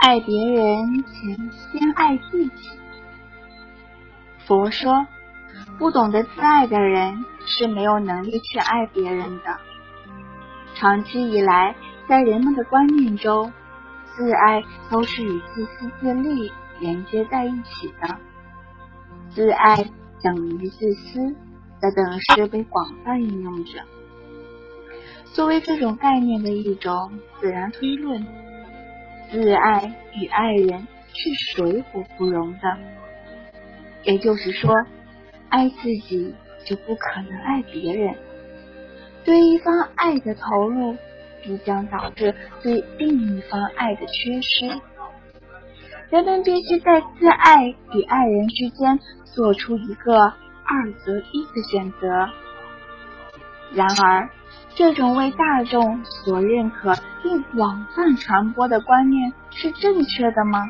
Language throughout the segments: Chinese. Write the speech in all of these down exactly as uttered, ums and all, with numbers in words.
爱别人前先爱自己。佛说，不懂得自爱的人是没有能力去爱别人的。长期以来，在人们的观念中，自爱都是与自私自利连接在一起的。自爱等于自私的等式被广泛应用着。作为这种概念的一种自然推论，自爱与爱人是水火不容的。也就是说，爱自己就不可能爱别人。对一方爱的投入，必将导致对另一方爱的缺失。人们必须在自爱与爱人之间做出一个二择一的选择。然而，这种为大众所认可并广泛传播的观念是正确的吗？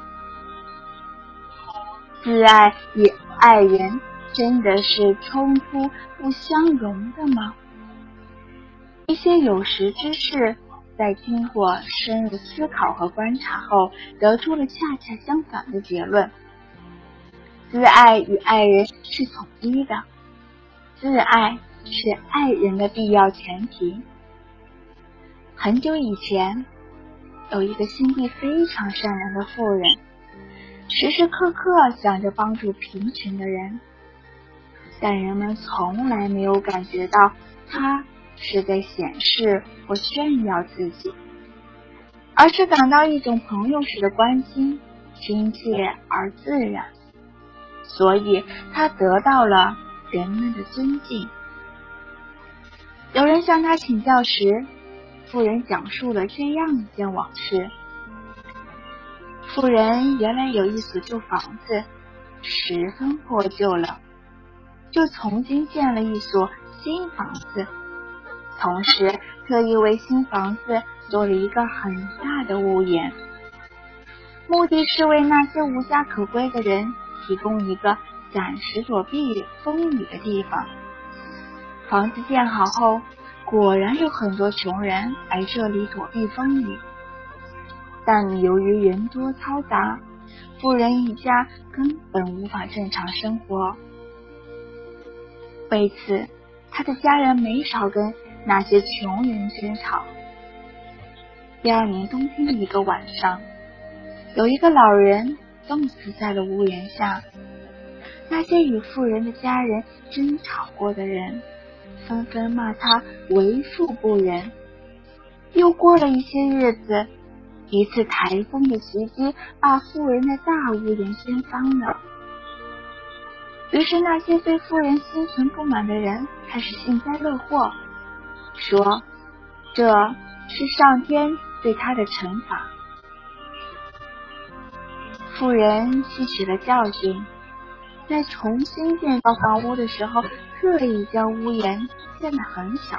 自爱与爱人真的是冲突不相容的吗？一些有识之士在经过深入思考和观察后，得出了恰恰相反的结论。自爱与爱人是统一的，自爱是爱人的必要前提。很久以前，有一个心地非常善良的妇人，时时刻刻想着帮助贫穷的人，但人们从来没有感觉到她是在显示或炫耀自己，而是感到一种朋友式的关心，亲切而自然，所以她得到了人们的尊敬。有人向她请教时，妇人讲述了这样一件往事。妇人原来有一所旧房子，十分破旧了，就重新建了一所新房子，同时特意为新房子做了一个很大的屋檐，目的是为那些无家可归的人提供一个暂时躲避风雨的地方。房子建好后，果然有很多穷人来这里躲避风雨，但由于人多嘈杂，妇人一家根本无法正常生活。为此，他的家人没少跟那些穷人争吵。第二年冬天的一个晚上，有一个老人冻死在了屋檐下。那些与妇人的家人争吵过的人纷纷骂他为富不仁。又过了一些日子，一次台风的袭击把妇人的大屋檐掀翻了。于是那些对妇人心存不满的人开始幸灾乐祸，说这是上天对他的惩罚。妇人吸取了教训，在重新建造房屋的时候，特意将屋檐建得很小，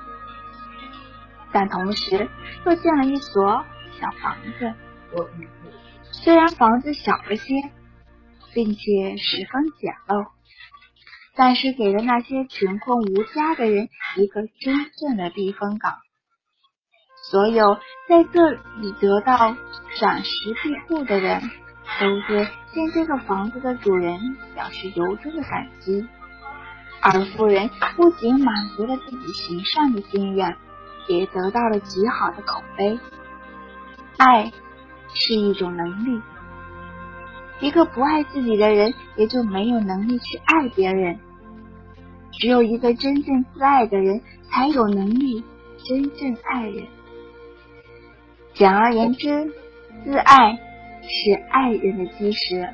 但同时又建了一所小房子。虽然房子小了些，并且十分简陋，但是给了那些穷困无家的人一个真正的避风港。所有在这里得到暂时庇护的人，都对建这个房子的主人表示由衷的感激。而妇人不仅满足了自己行善的心愿，也得到了极好的口碑。爱是一种能力，一个不爱自己的人也就没有能力去爱别人。只有一个真正自爱的人，才有能力真正爱人。简而言之，自爱是爱人的基石。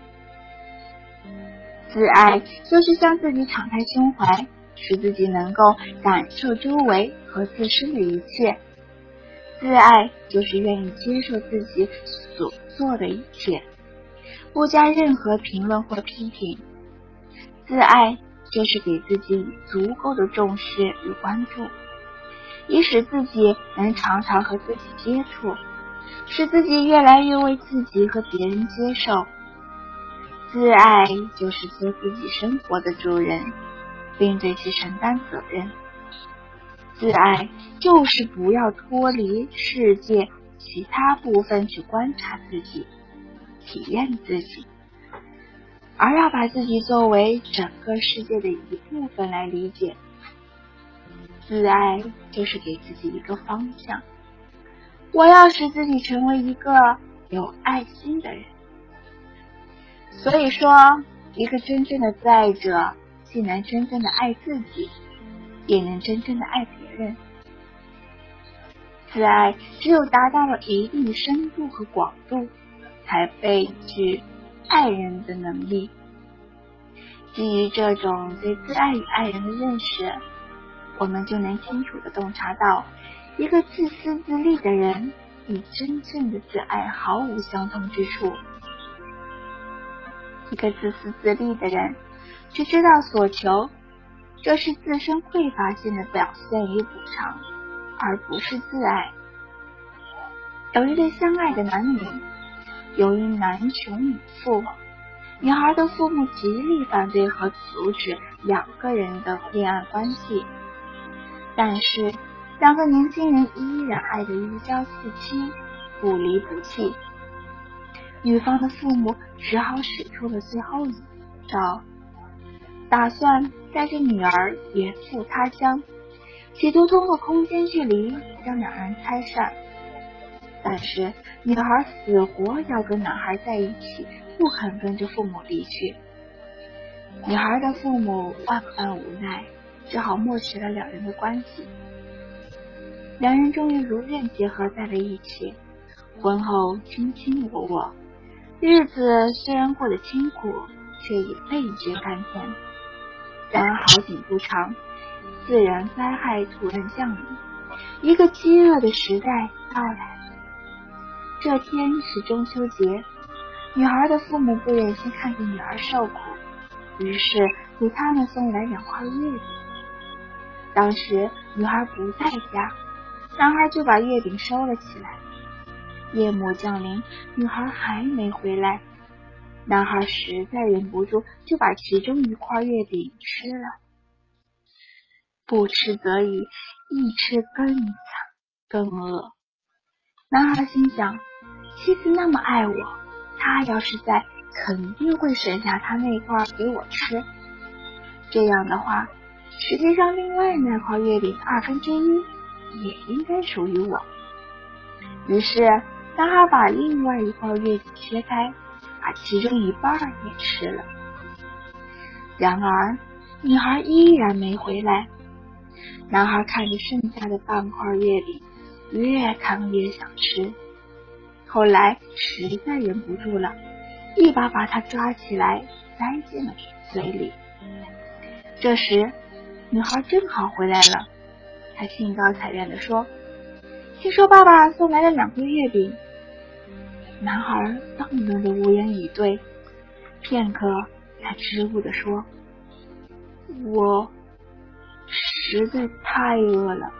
自爱就是向自己敞开胸怀，使自己能够感受周围和自身的一切。自爱就是愿意接受自己所做的一切，不加任何评论或批评。自爱就是给自己足够的重视与关注，以使自己能常常和自己接触，使自己越来越为自己和别人接受。自爱就是做自己生活的主人，并对其承担责任。自爱就是不要脱离世界其他部分去观察自己，体验自己，而要把自己作为整个世界的一部分来理解。自爱就是给自己一个方向，我要使自己成为一个有爱心的人。所以说，一个真正的自爱者，既能真正的爱自己，也能真正的爱别人。自爱只有达到了一定深度和广度，才被具爱人的能力。基于这种对自爱与爱人的认识，我们就能清楚地洞察到，一个自私自利的人与真正的自爱毫无相同之处。一个自私自利的人只知道所求，这是自身匮乏性的表现与补偿，而不是自爱。有一对相爱的男女，由于男穷女富，女孩的父母极力反对和阻止两个人的恋爱关系，但是两个年轻人依然爱得如胶似漆，不离不弃。女方的父母只好使出了最后一招，打算带着女儿远赴他乡，企图通过空间距离将两人拆散。但是女孩死活要跟男孩在一起，不肯跟着父母离去。女孩的父母万般无奈，只好默许了两人的关系。两人终于如愿结合在了一起，婚后卿卿我我，日子虽然过得清苦，却也倍觉甘甜。然而好景不长，自然灾害突然降临，一个饥饿的时代到来。这天是中秋节，女孩的父母不忍心看着女儿受苦，于是给他们送来两块月饼。当时女孩不在家，男孩就把月饼收了起来。夜幕降临，女孩还没回来，男孩实在忍不住，就把其中一块月饼吃了。不吃则已，一吃更惨更饿。男孩心想，妻子那么爱我，他要是在，肯定会省下他那块给我吃。这样的话，实际上另外那块月饼二分之一也应该属于我。于是男孩把另外一块月饼切开，把其中一半也吃了。然而女孩依然没回来。男孩看着剩下的半块月饼，越看越想吃。后来实在忍不住了，一把把它抓起来塞进了嘴里。这时女孩正好回来了，她兴高采烈地说，听说爸爸送来了两个月饼。男孩愣愣的无言以对，片刻才支吾地说，我实在太饿了，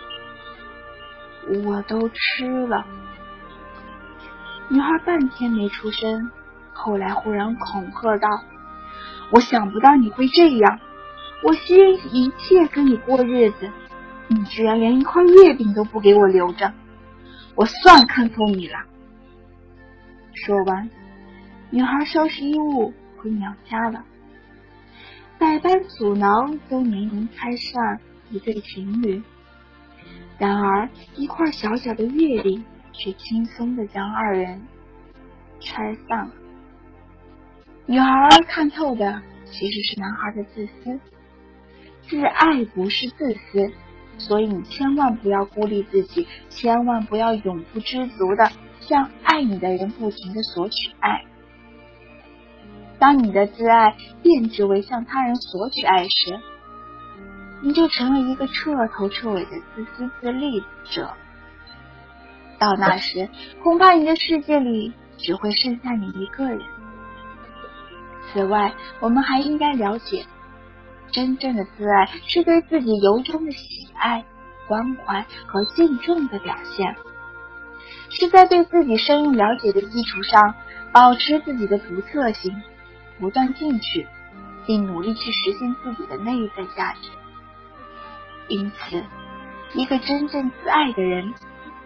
我都吃了。女孩半天没出声，后来忽然恐吓道，我想不到你会这样，我牺牲一切跟你过日子，你居然连一块月饼都不给我留着，我算看透你了。说完，女孩收拾衣物回娘家了。百般阻挠都没能拆散一对情侣，然而一块小小的月饼却轻松地将二人拆散了。女孩看透的其实是男孩的自私，自爱不是自私，所以你千万不要孤立自己，千万不要永不知足的向爱你的人不停地索取爱。当你的自爱变质为向他人索取爱时，你就成了一个彻头彻尾的自私自利者。到那时，恐怕你的世界里只会剩下你一个人。此外，我们还应该了解，真正的自爱是对自己由衷的喜爱、关怀和敬重的表现，是在对自己深入了解的基础上，保持自己的独特性，不断进取，并努力去实现自己的内在价值。因此，一个真正自爱的人，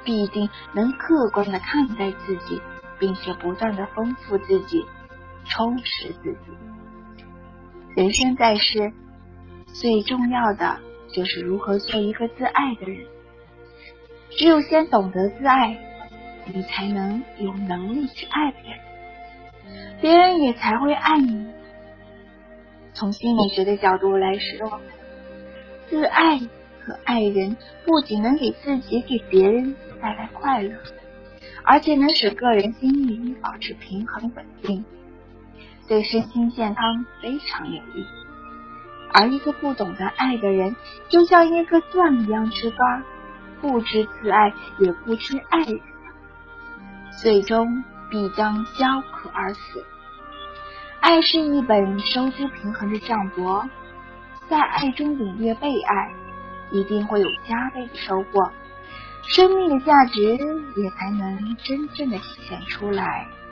必定能客观地看待自己，并且不断地丰富自己，充实自己。人生在世，最重要的就是如何做一个自爱的人。只有先懂得自爱，你才能有能力去爱别人，别人也才会爱你。从心理学的角度来说，自爱和爱人不仅能给自己给别人带来快乐，而且能使个人心理保持平衡稳定，对身心健康非常有益。而一个不懂得爱的人，就像一个钻一样吃瓜，不知自爱也不知爱人，最终必将焦渴而死。爱是一本收支平衡的账簿，在爱中领略被爱，一定会有加倍的收获，生命的价值也才能真正的体现出来。